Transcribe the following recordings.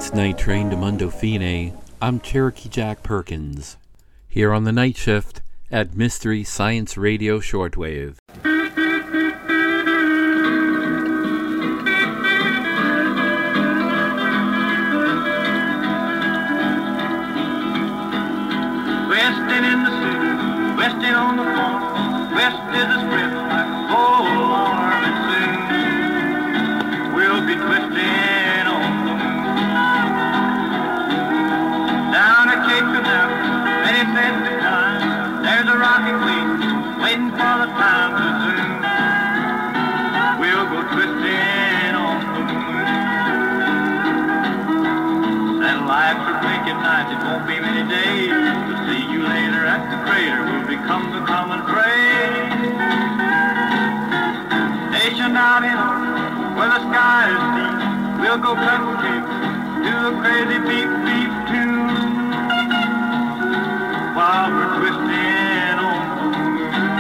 It's Night Train to Mundo Fine. I'm Cherokee Jack Perkins, here on the night shift at Mystery Science Radio Shortwave. Westin in the city, westin on the farm, west is a script like a whole arm, and soon we'll be twisting on the moon. Down at Cape Canaveral, many said to climb, there's a rocking fleet waiting for the time to zoom. We'll go twisting on the moon. Satellites are blinking nights, it won't be many days. See you later at the crater will become the common phrase. Stationed out in orbit where the sky is deep, we'll go cutting cakes to a crazy beep beep tune while we're twisting on the moon.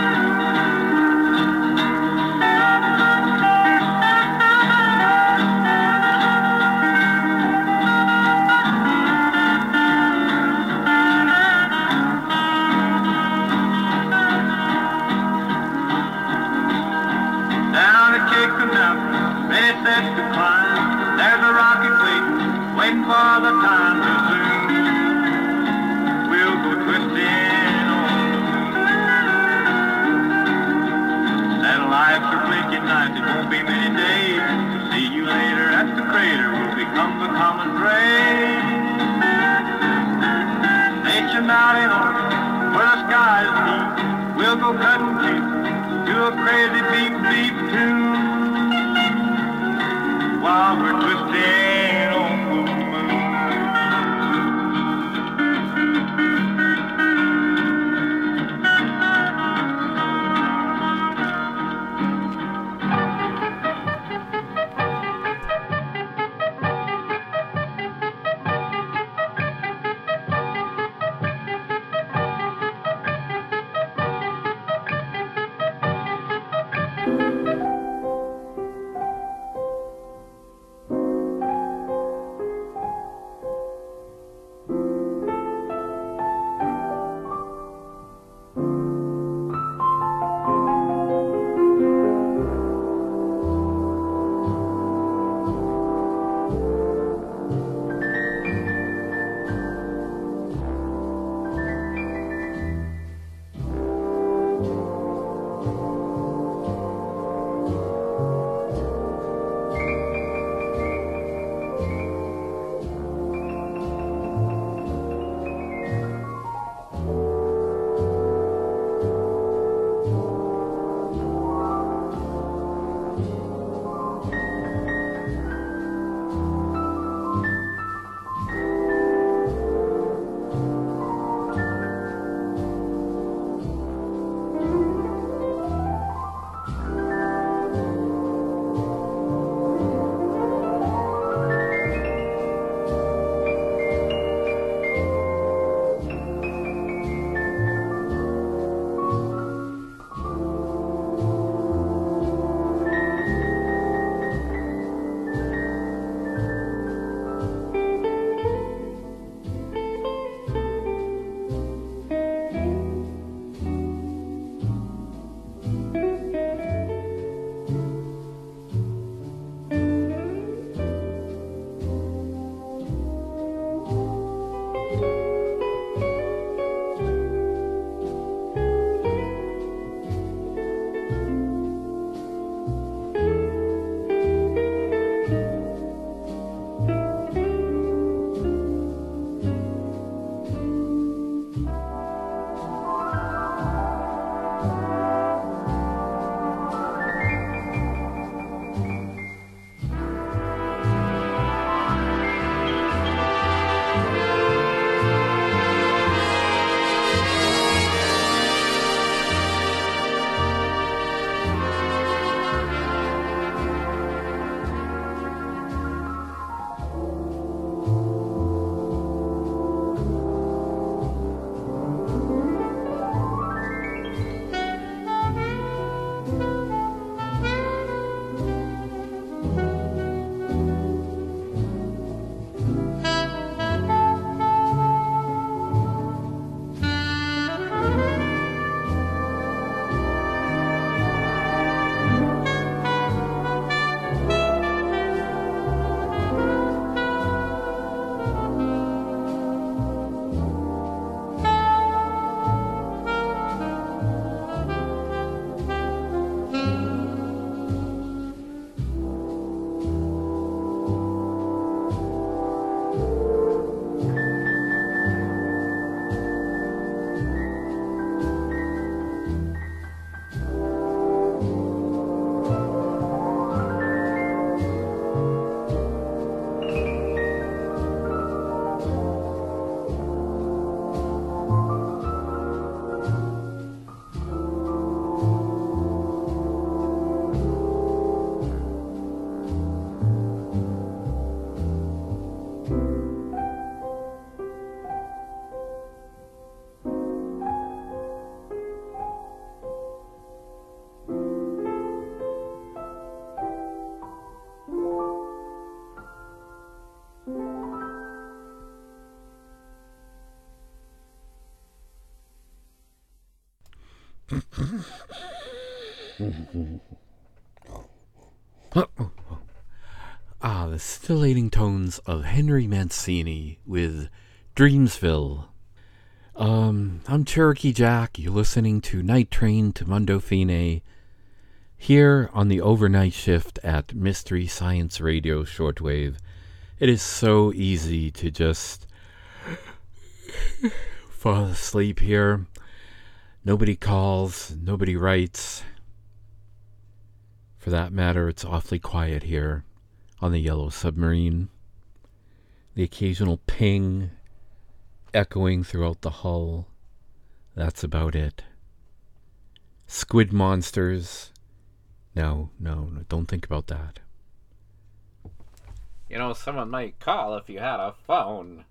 Many sets to climb, there's a rocket waiting, waiting for the time to zoom. We'll go twisting on the moon. Satellites are blinking nights, it won't be many days. See you later at the crater will become the common phrase. Stationed out in orbit where the sky is deep, we'll go cutting cake to a crazy beep beep tune while we're twisting on the moon. The scintillating tones of Henry Mancini with Dreamsville. I'm Cherokee Jack. You're listening to Night Train to Mundo Fine here on the overnight shift at Mystery Science Radio Shortwave. It is so easy to just fall asleep here. Nobody calls, nobody writes. For that matter, it's awfully quiet here on the Yellow Submarine. The occasional ping echoing throughout the hull. That's about it. Squid monsters. No, don't think about that. You know, someone might call if you had a phone.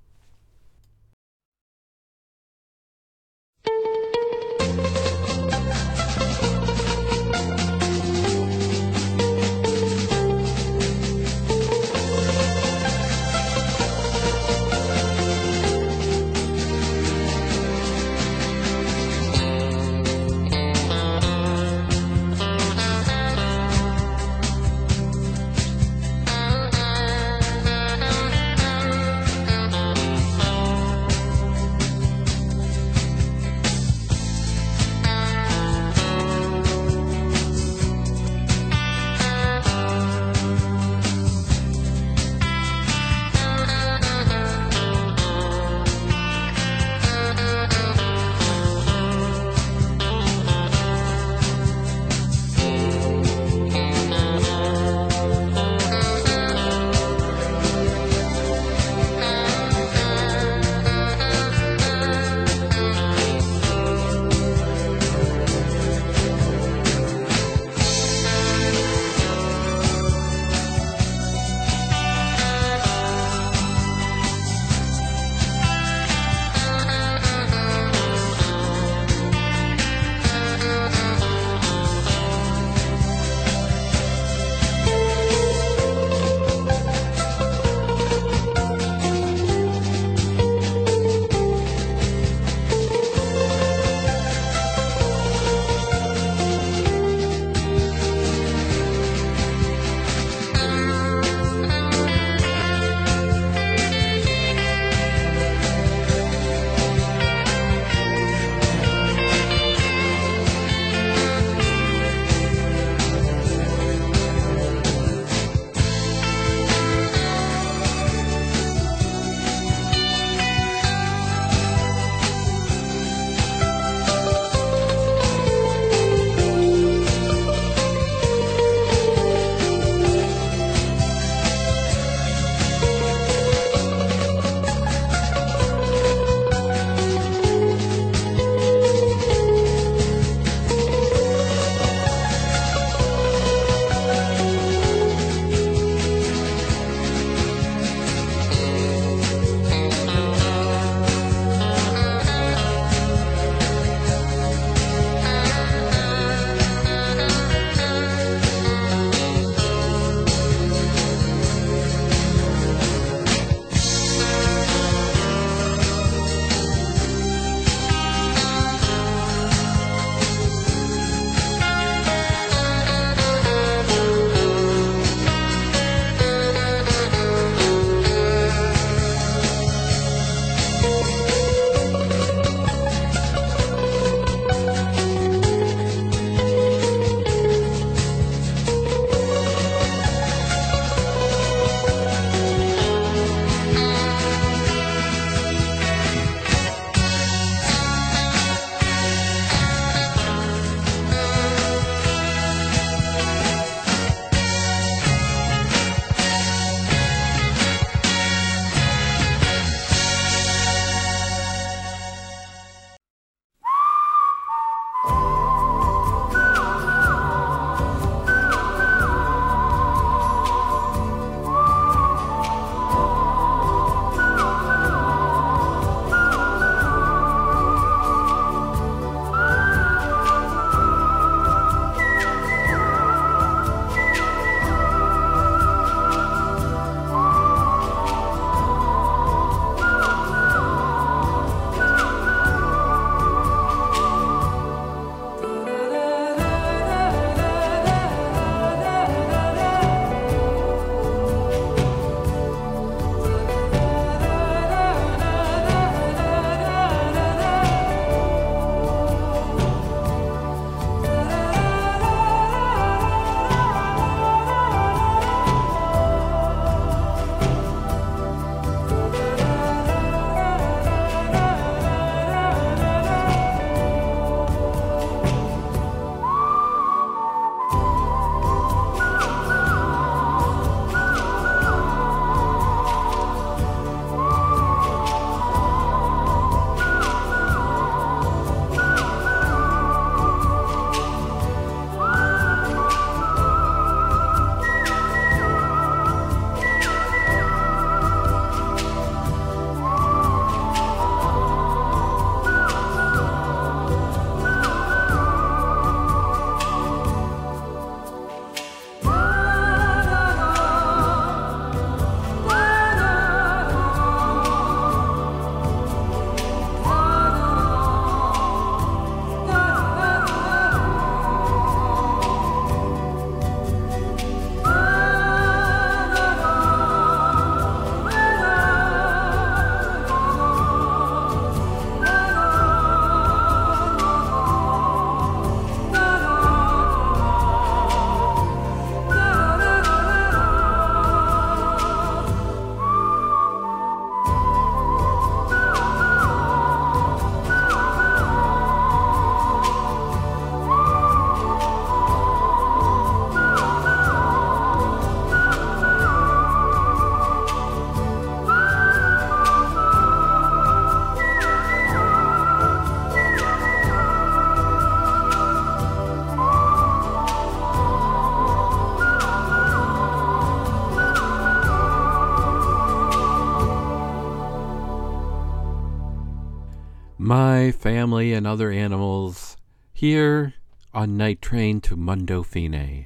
My family and other animals here on Night Train to Mundo Fine.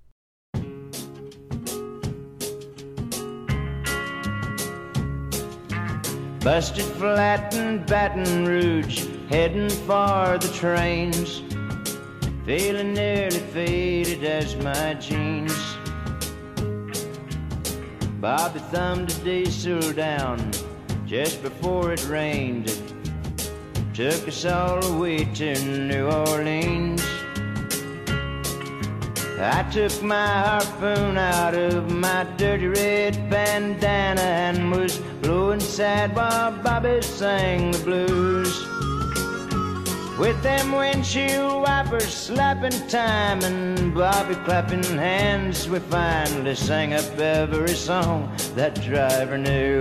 Busted flat in Baton Rouge, heading for the trains, feeling nearly faded as my jeans. Bobby thumbed a diesel down just before it rained. It took us all the way to New Orleans. I took my harpoon out of my dirty red bandana and was blowing sad while Bobby sang the blues. With them windshield wipers slapping time and Bobby clapping hands, we finally sang up every song that driver knew.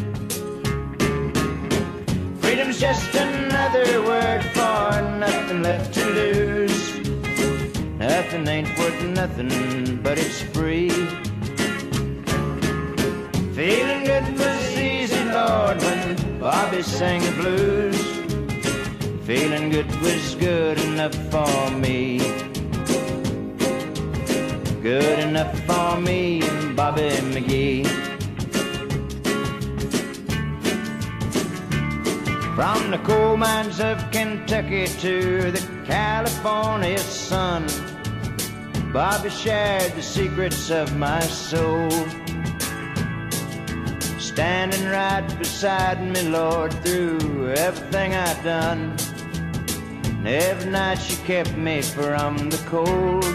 Freedom's just another word for nothing left to lose. Nothing ain't worth nothing, but it's free. Feeling good was easy, Lord, when Bobby sang the blues. Feeling good was good enough for me. Good enough for me and Bobby McGee. From the coal mines of Kentucky to the California sun, Bobby shared the secrets of my soul. Standing right beside me, Lord, through everything I've done. And every night she kept me from the cold.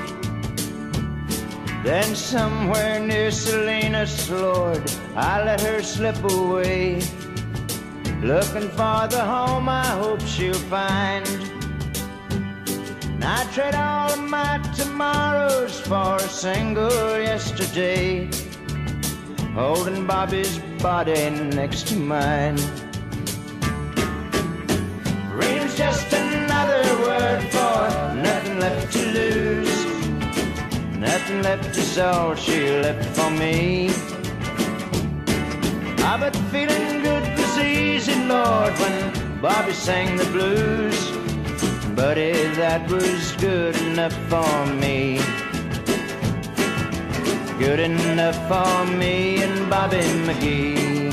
Then somewhere near Salinas, Lord, I let her slip away, looking for the home I hope she'll find. And I trade all of my tomorrows for a single yesterday, holding Bobby's body next to mine. Freedom's just another word for nothing left to lose. Nothing left is all she left for me. Ah, but feeling good was easy, Lord, when Bobby sang the blues. Buddy, that was good enough for me. Good enough for me and Bobby McGee.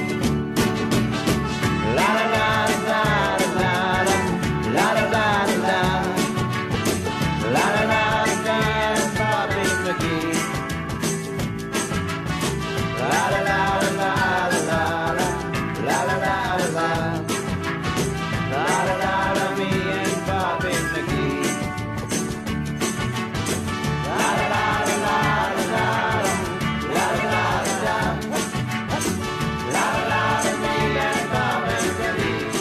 La la la la la la la la la la la la la la Bobby McGee. La la la la la la la la la la la la la me and Bobby McGee. La la la la la la la la la la me and Bobby McGee.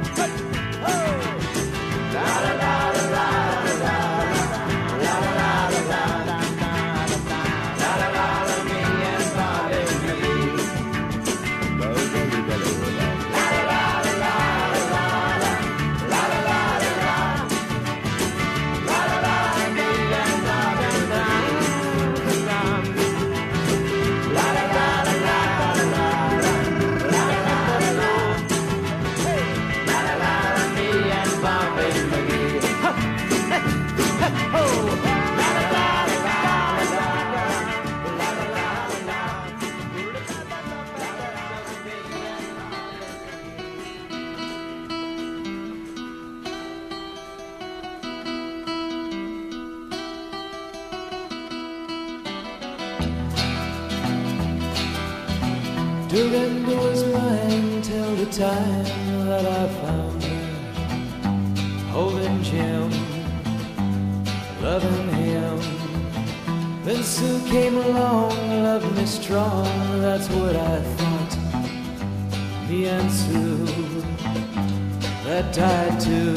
La la la la la la la la la me and Bobby McGee. Dorinda was mine till the time that I found her, holding Jim, loving him. Then Sue came along, loved me strong, that's what I thought. Me and Sue, that died too.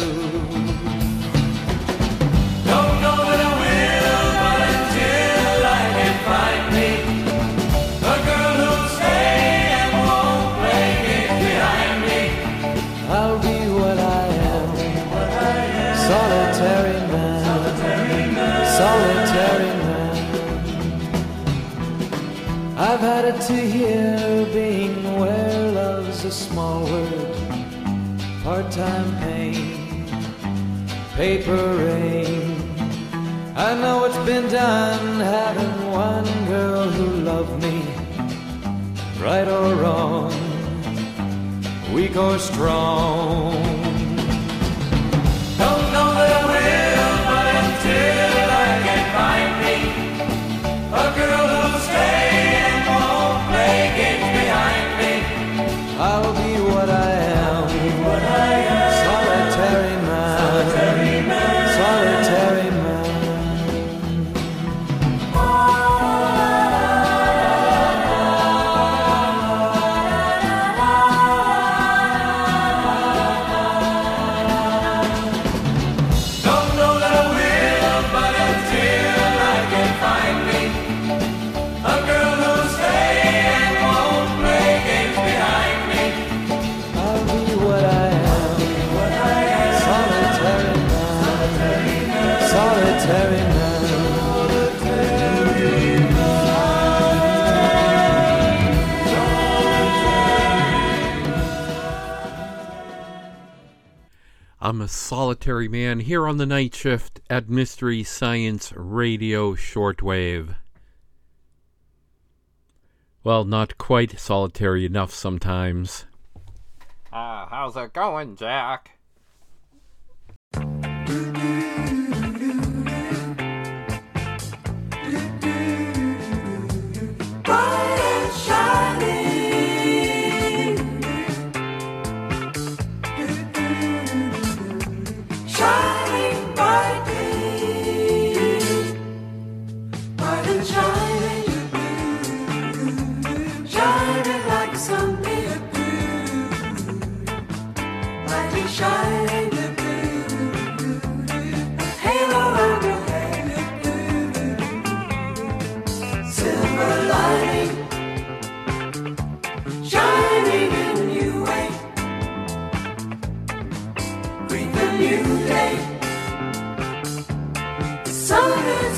Don't know that I will, but until I can find me a girl who'll stay and won't play games behind me, I'll be what I am, solitary man, solitary man. I've had it to hear being where love's a small word, part-time pain, paper rain. I know it's been done having one girl who loved me, right or wrong, weak or strong. Don't know that I will, but until I can find me a girl who'll stay and won't play games behind me, I'll be what I am, solitary man, solitary man, solitary man. don't know that I will, but until I can find me a girl who'll stay and won't play games behind me, I'll be what I am, solitary man, solitary man. I'm a solitary man here on the night shift at Mystery Science Radio Shortwave. Well, not quite solitary enough sometimes. How's it going, Jack? bright and shining, shining brightly, bright and shining, shining like sunbeam, bright and shining, halo around your head, silver lining, shining in a new way. Greet the new day. The sun is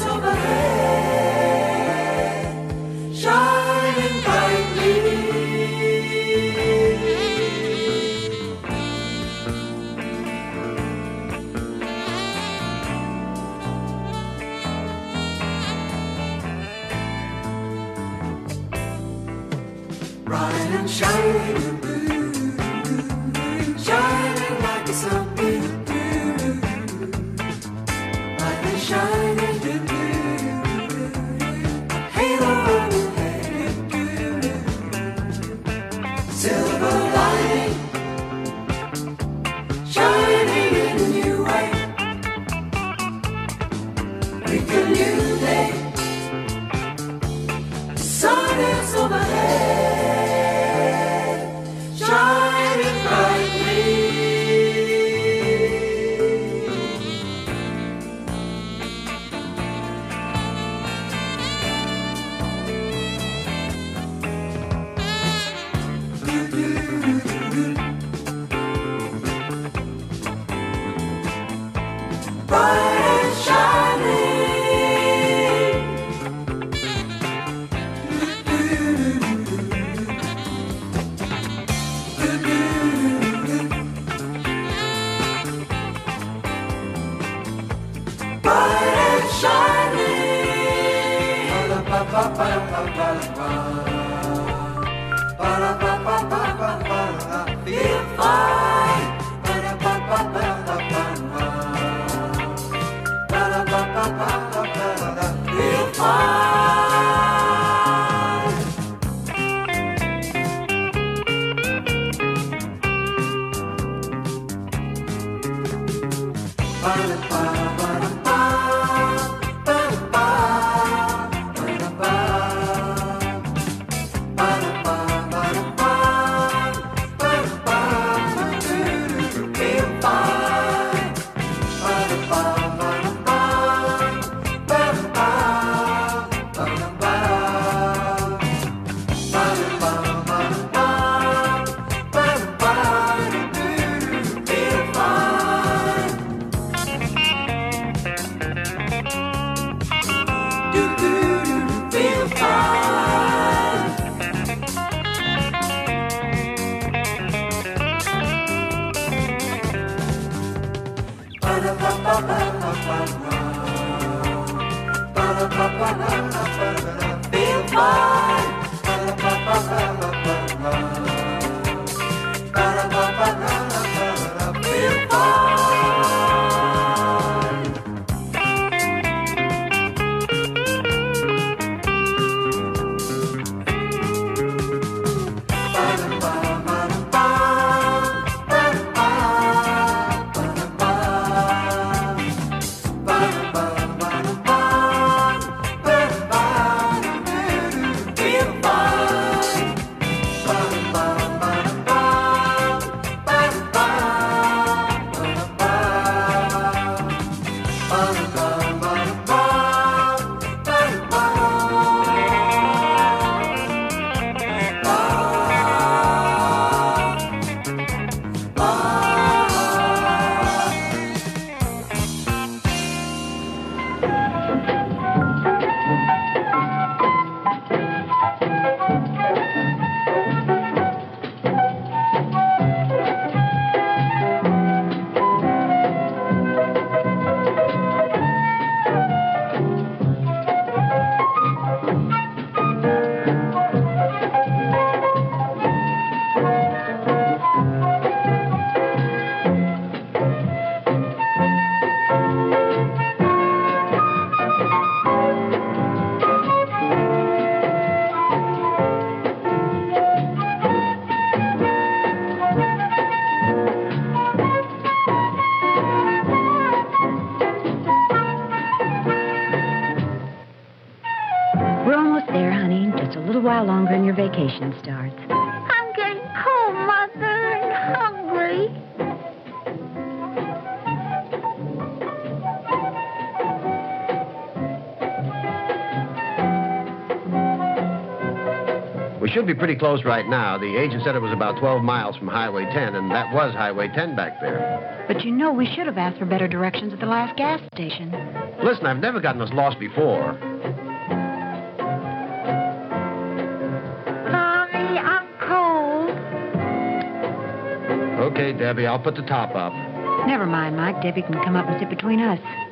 overhead, shining brightly. Bright and shining, shining like a sunbeam, bright and shining, halo on your head, silver lining, shining in a new way. Greet the new day. The sun is overhead, shining brightly. Bright and shining, bright and shining. Feel fine. Feel fine. Feel fine. Feel fine. Feel fine. We're almost there, honey. Just a little while longer and your vacation starts. I'm getting cold, Mother, and hungry. We should be pretty close right now. The agent said it was about 12 miles from Highway 10, and that was Highway 10 back there. But you know we should have asked for better directions at the last gas station. Listen, I've never gotten us lost before. Mommy, I'm cold. Okay, Debbie, I'll put the top up. Never mind, Mike. Debbie can come up and sit between us.